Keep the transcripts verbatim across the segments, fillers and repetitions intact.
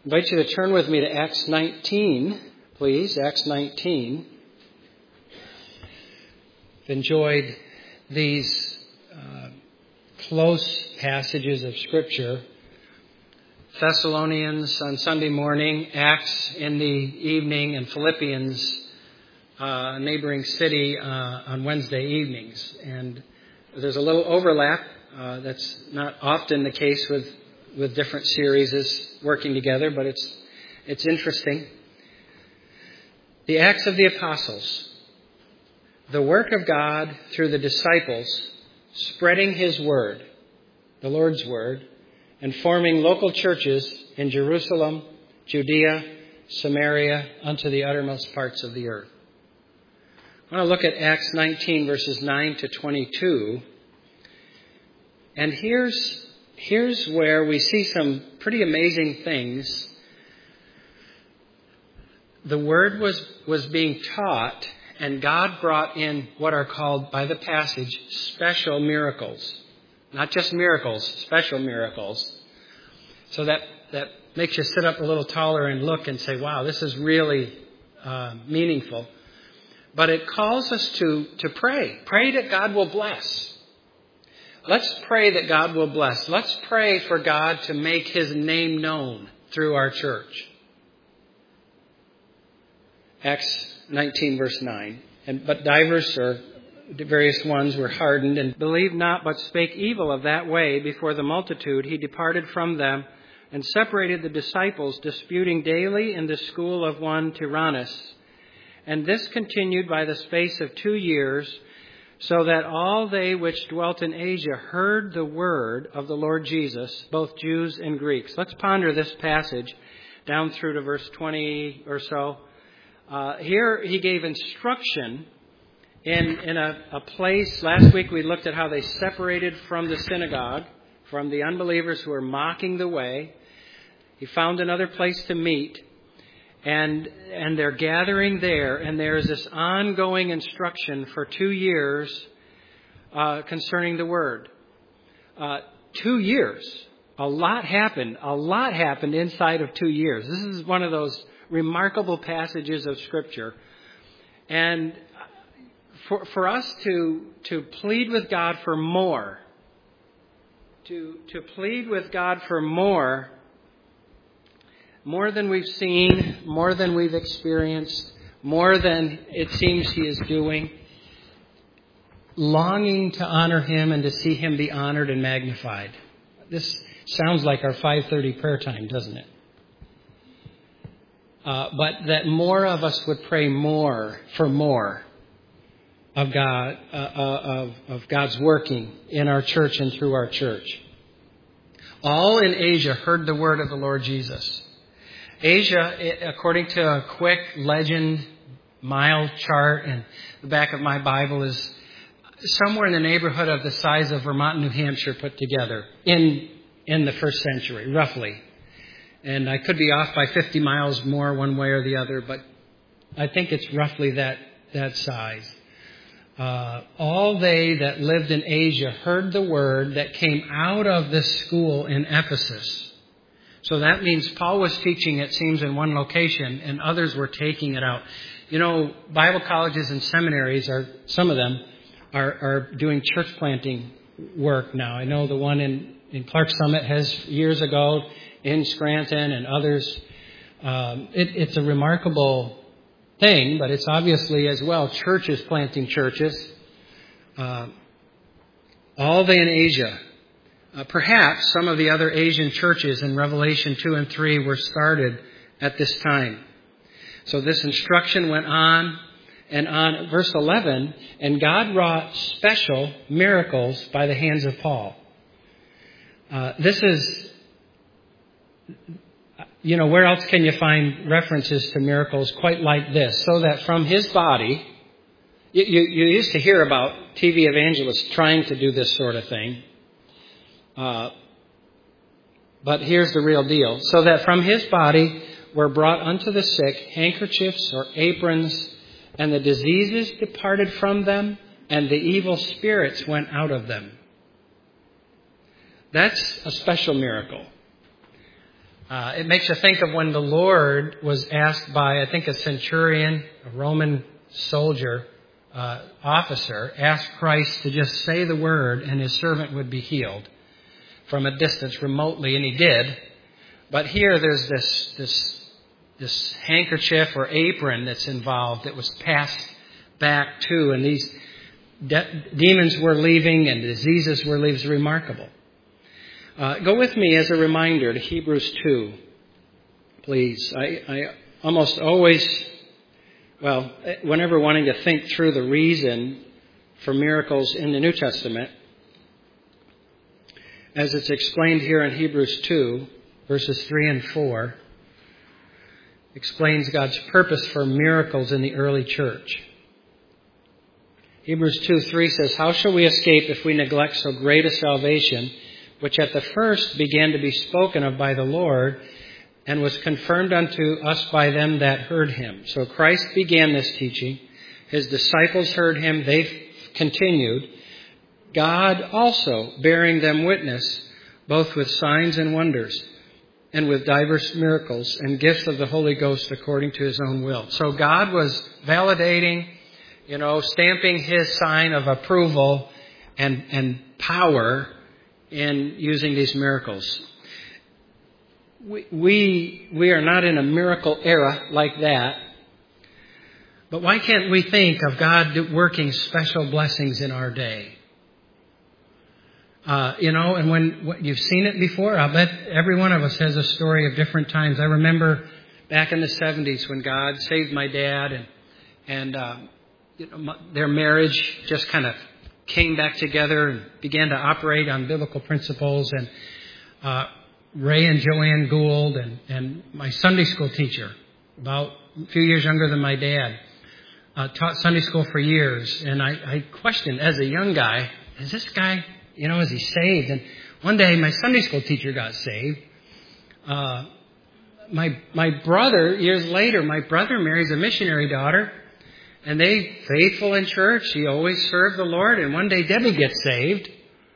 invite you to turn with me to Acts nineteen, please. Acts nineteen. I've enjoyed these uh, close passages of Scripture. Thessalonians on Sunday morning, Acts in the evening, and Philippians, uh, a neighboring city, uh, on Wednesday evenings. And there's a little overlap. Uh, that's not often the case with with different series working together, but it's it's interesting. The Acts of the Apostles, the work of God through the disciples, spreading His word, the Lord's word, and forming local churches in Jerusalem, Judea, Samaria, unto the uttermost parts of the earth. I want to look at Acts nineteen, verses nine to twenty-two. And here's Here's where we see some pretty amazing things. The Word was, was being taught, and God brought in what are called, by the passage, special miracles. Not just miracles, special miracles. So that, that makes you sit up a little taller and look and say, wow, this is really uh, meaningful. But it calls us to, to pray. Pray that God will bless. Let's pray that God will bless. Let's pray for God to make His name known through our church. Acts nineteen, verse nine. And, but divers, or various ones, were hardened, and believed not, but spake evil of that way before the multitude. He departed from them, and separated the disciples, disputing daily in the school of one Tyrannus. And this continued by the space of two years, so that all they which dwelt in Asia heard the word of the Lord Jesus, both Jews and Greeks. Let's ponder this passage down through to verse twenty or so. Uh, here he gave instruction in, in a, a place. Last week we looked at how they separated from the synagogue, from the unbelievers who were mocking the way. He found another place to meet. And and they're gathering there, and there's this ongoing instruction for two years uh, concerning the Word. Uh, two years. A lot happened. A lot happened inside of two years. This is one of those remarkable passages of Scripture. And for for us to to plead with God for more, to to plead with God for more, more than we've seen, more than we've experienced, more than it seems He is doing, longing to honor Him and to see Him be honored and magnified. This sounds like our five thirty prayer time, doesn't it? Uh, but that more of us would pray more for more of God, uh, uh, of, of God's working in our church and through our church. All in Asia heard the word of the Lord Jesus. Asia, according to a quick legend mile chart in the back of my Bible, is somewhere in the neighborhood of the size of Vermont and New Hampshire put together in in the first century, roughly. And I could be off by fifty miles more one way or the other, but I think it's roughly that, that size. Uh, all they that lived in Asia heard the word that came out of this school in Ephesus. So that means Paul was teaching, it seems, in one location, and others were taking it out. You know, Bible colleges and seminaries, are some of them, are, are doing church planting work now. I know the one in, in Clark Summit has years ago, in Scranton and others. Um, it, it's a remarkable thing, but it's obviously as well churches planting churches. Uh, all they in Asia. Uh, perhaps some of the other Asian churches in Revelation two and three were started at this time. So this instruction went on and on. Verse eleven, and God wrought special miracles by the hands of Paul. Uh, this is, you know, where else can you find references to miracles quite like this? So that from his body, you, you, you used to hear about T V evangelists trying to do this sort of thing. Uh, but here's the real deal. So that from his body were brought unto the sick handkerchiefs or aprons, and the diseases departed from them, and the evil spirits went out of them. That's a special miracle. Uh, it makes you think of when the Lord was asked by, I think, a centurion, a Roman soldier, uh, officer, asked Christ to just say the word and his servant would be healed from a distance remotely, and he did. But here there's this, this, this handkerchief or apron that's involved that was passed back to, and these de- demons were leaving and diseases were leaving. It's remarkable. Uh, go with me as a reminder to Hebrews two, please. I, I almost always, well, whenever wanting to think through the reason for miracles in the New Testament, as it's explained here in Hebrews two, verses three and four, explains God's purpose for miracles in the early church. Hebrews two three says, "How shall we escape if we neglect so great a salvation, which at the first began to be spoken of by the Lord, and was confirmed unto us by them that heard him?" So Christ began this teaching. His disciples heard him. They continued. God also bearing them witness, both with signs and wonders, and with diverse miracles and gifts of the Holy Ghost according to his own will. So God was validating, you know, stamping his sign of approval and, and power in using these miracles. We, we, we are not in a miracle era like that. But why can't we think of God working special blessings in our day? Uh, you know, and when, when you've seen it before, I'll bet every one of us has a story of different times. I remember back in the seventies when God saved my dad, and and uh, you know, my, their marriage just kind of came back together and began to operate on biblical principles. And uh, Ray and Joanne Gould and, and my Sunday school teacher, about a few years younger than my dad, uh, taught Sunday school for years. And I, I questioned as a young guy, is this guy, you know, is he saved? And one day my Sunday school teacher got saved. Uh, my my brother, years later, my brother marries a missionary daughter. And they, faithful in church, he always served the Lord. And one day Debbie gets saved.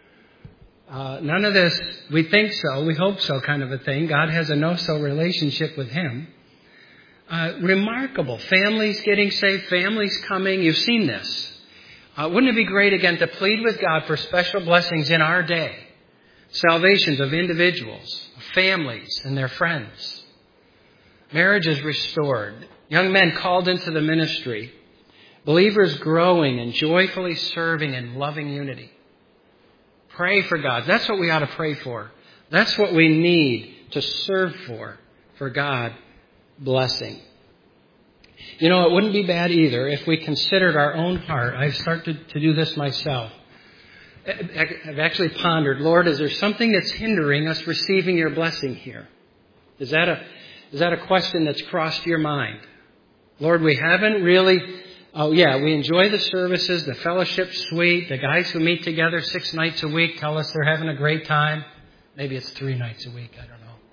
Uh, none of this, we think so, we hope so kind of a thing. God has a no-so relationship with him. Uh, remarkable. Families getting saved, families coming. You've seen this. Uh, wouldn't it be great, again, to plead with God for special blessings in our day? Salvations of individuals, of families, and their friends. Marriages restored. Young men called into the ministry. Believers growing and joyfully serving in loving unity. Pray for God. That's what we ought to pray for. That's what we need to serve for, for God blessing. You know, it wouldn't be bad either if we considered our own heart. I've started to do this myself. I've actually pondered, Lord, is there something that's hindering us receiving your blessing here? Is that a, is that a question that's crossed your mind? Lord, we haven't really... Oh, yeah, we enjoy the services, the fellowship's sweet. The guys who meet together six nights a week tell us they're having a great time. Maybe it's three nights a week, I don't know.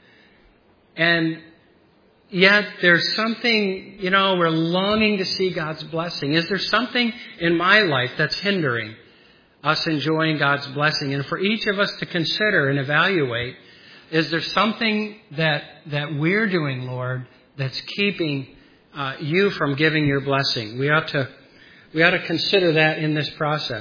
And yet there's something, you know, we're longing to see God's blessing. Is there something in my life that's hindering us enjoying God's blessing? And for each of us to consider and evaluate, is there something that that we're doing, Lord, that's keeping Uh, you from giving your blessing? We ought to, we ought to consider that in this process.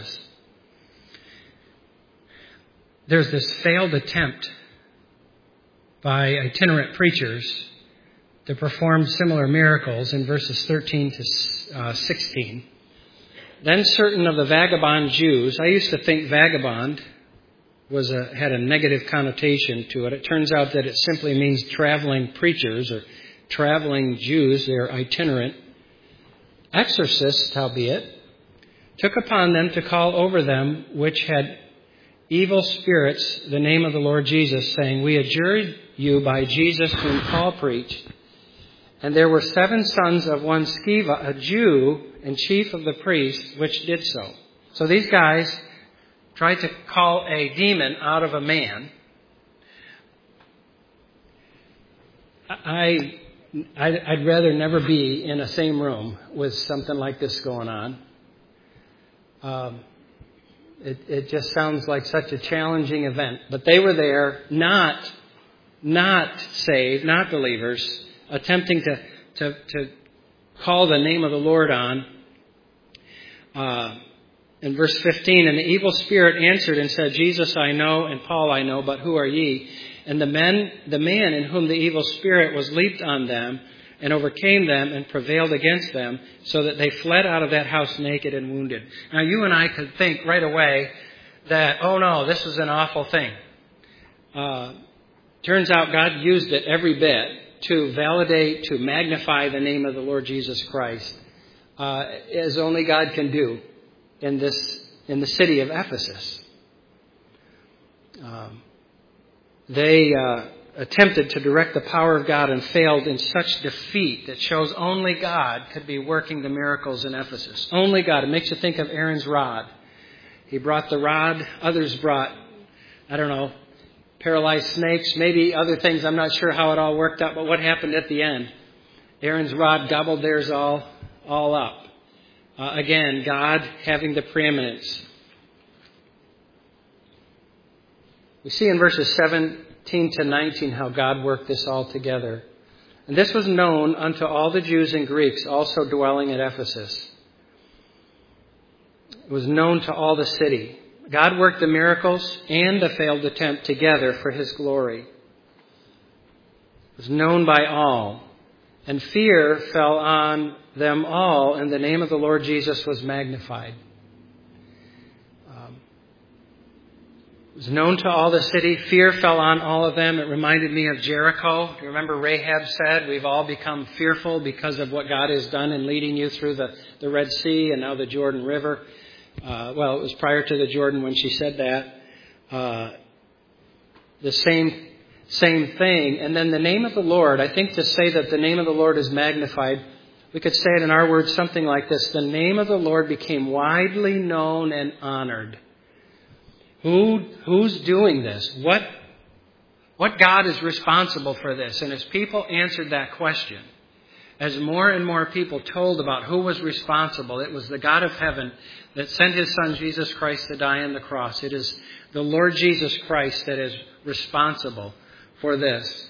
There's this failed attempt by itinerant preachers to perform similar miracles in verses thirteen to sixteen. Then certain of the vagabond Jews, I used to think vagabond was a, had a negative connotation to it. It turns out that it simply means traveling preachers or traveling Jews. They're itinerant. Exorcists, howbeit, took upon them to call over them which had evil spirits the name of the Lord Jesus, saying, "We adjure you by Jesus whom Paul preached." And there were seven sons of one Sceva, a Jew and chief of the priests, which did so. So these guys tried to call a demon out of a man. I... I'd rather never be in a same room with something like this going on. Um, it, it just sounds like such a challenging event. But they were there not not saved, not believers, attempting to, to, to call the name of the Lord on. Uh, in verse fifteen, and the evil spirit answered and said, Jesus I know, and Paul I know, but who are ye? And the men, the man in whom the evil spirit was leaped on them and overcame them and prevailed against them, so that they fled out of that house naked and wounded. Now you and I could think right away that, oh no, this is an awful thing. Uh, turns out God used it every bit to validate, to magnify the name of the Lord Jesus Christ, uh, as only God can do in this, in the city of Ephesus. Um, they uh, attempted to direct the power of God and failed in such defeat that shows only God could be working the miracles in Ephesus. Only God. It makes you think of Aaron's rod. He brought the rod. Others brought, I don't know, paralyzed snakes, maybe other things. I'm not sure how it all worked out, but what happened at the end? Aaron's rod gobbled theirs all, all up. Uh, again, God having the preeminence. We see in verses seventeen to nineteen how God worked this all together. And this was known unto all the Jews and Greeks also dwelling at Ephesus. It was known to all the city. God worked the miracles and the failed attempt together for His glory. It was known by all. And fear fell on them all, and the name of the Lord Jesus was magnified. Um, it was known to all the city. Fear fell on all of them. It reminded me of Jericho. You remember Rahab said, we've all become fearful because of what God has done in leading you through the, the Red Sea and now the Jordan River. Uh, well, it was prior to the Jordan when she said that. Uh, the same same thing. And then the name of the Lord, I think to say that the name of the Lord is magnified, we could say it in our words something like this. The name of the Lord became widely known and honored. Who Who's doing this? What, what God is responsible for this? And as people answered that question, as more and more people told about who was responsible, it was the God of heaven that sent His Son Jesus Christ to die on the cross. It is the Lord Jesus Christ that is responsible for this.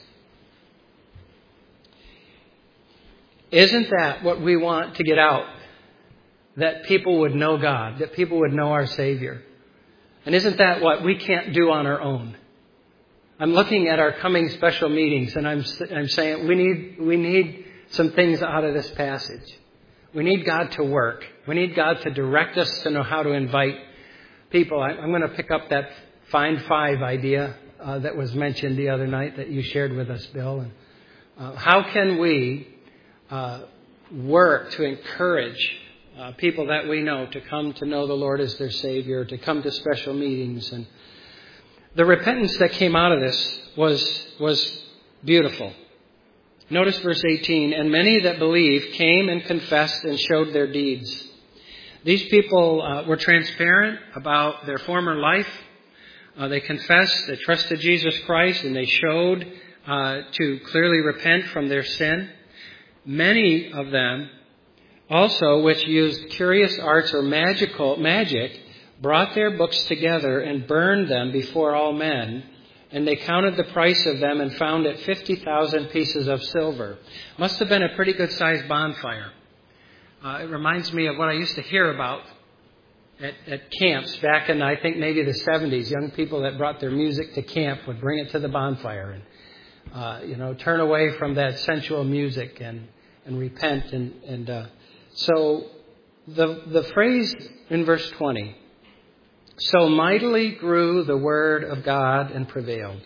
Isn't that what we want to get out? That people would know God, that people would know our Savior. And isn't that what we can't do on our own? I'm looking at our coming special meetings, and I'm I'm saying we need we need some things out of this passage. We need God to work. We need God to direct us to know how to invite people. I, I'm going to pick up that Find Five idea uh, that was mentioned the other night that you shared with us, Bill. And uh, how can we uh, work to encourage uh, people that we know to come to know the Lord as their Savior, to come to special meetings? And the repentance that came out of this was was beautiful. Notice verse eighteen, and many that believed came and confessed and showed their deeds. These people uh, were transparent about their former life. Uh, they confessed, they trusted Jesus Christ, and they showed uh, to clearly repent from their sin. Many of them also, which used curious arts or magical magic, brought their books together and burned them before all men. And they counted the price of them and found it fifty thousand pieces of silver. Must have been a pretty good sized bonfire. Uh, it reminds me of what I used to hear about at, at camps back in, I think, maybe the seventies. Young people that brought their music to camp would bring it to the bonfire and, uh, you know, turn away from that sensual music and, and repent. And, and uh, so the the phrase in verse twenty, so mightily grew the word of God and prevailed.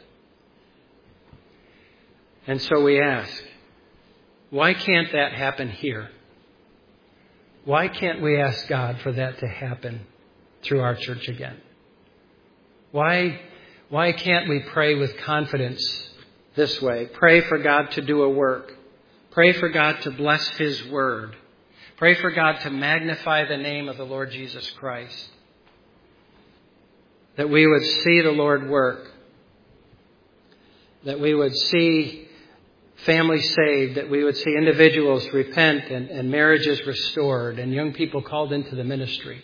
And so we ask, why can't that happen here? Why can't we ask God for that to happen through our church again? Why, why can't we pray with confidence this way? Pray for God to do a work. Pray for God to bless His word. Pray for God to magnify the name of the Lord Jesus Christ. That we would see the Lord work. That we would see families saved. That we would see individuals repent and, and marriages restored and young people called into the ministry.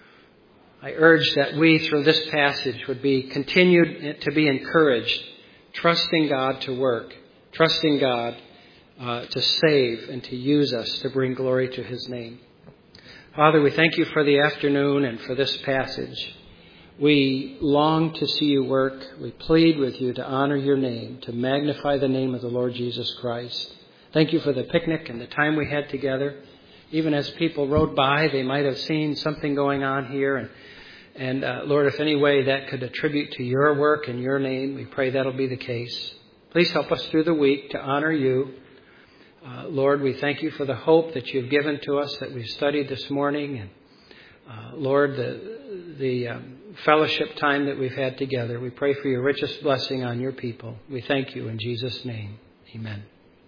I urge that we, through this passage, would be continued to be encouraged trusting God to work, trusting God uh, to save and to use us to bring glory to his name. Father, we thank you for the afternoon and for this passage. We long to see you work. We plead with you to honor your name, to magnify the name of the Lord Jesus Christ. Thank you for the picnic and the time we had together. Even as people rode by, they might have seen something going on here. And, and uh, Lord, if any way that could attribute to your work and your name, we pray that'll be the case. Please help us through the week to honor you. Uh, Lord, we thank you for the hope that you've given to us that we've studied this morning. And uh, Lord, the, the um, fellowship time that we've had together. We pray for your richest blessing on your people. We thank you in Jesus' name. Amen.